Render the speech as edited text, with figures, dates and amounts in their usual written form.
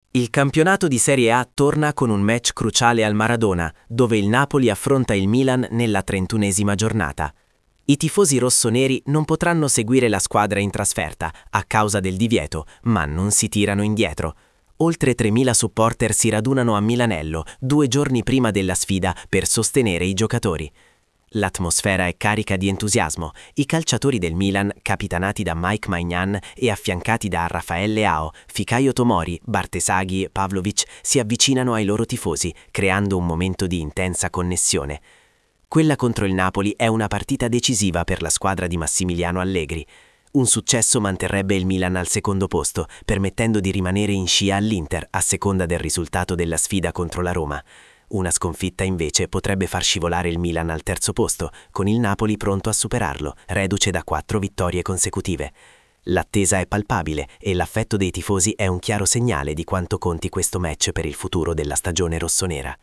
Il campionato di Serie A torna con un match cruciale al Maradona, dove il Napoli affronta il Milan nella 31esima giornata. I tifosi rossoneri non potranno seguire la squadra in trasferta a causa del divieto, ma non si tirano indietro. Oltre 3.000 supporter si radunano a Milanello 2 giorni prima della sfida per sostenere i giocatori. L'atmosfera è carica di entusiasmo. I calciatori del Milan, capitanati da Mike Maignan e affiancati da Rafael Leao, Fikayo Tomori, Bartesaghi e Pavlovic, si avvicinano ai loro tifosi, creando un momento di intensa connessione. Quella contro il Napoli è una partita decisiva per la squadra di Massimiliano Allegri. Un successo manterrebbe il Milan al secondo posto, permettendo di rimanere in scia all'Inter a seconda del risultato della sfida contro la Roma. Una sconfitta invece potrebbe far scivolare il Milan al terzo posto, con il Napoli pronto a superarlo, reduce da 4 vittorie consecutive. L'attesa è palpabile e l'affetto dei tifosi è un chiaro segnale di quanto conti questo match per il futuro della stagione rossonera.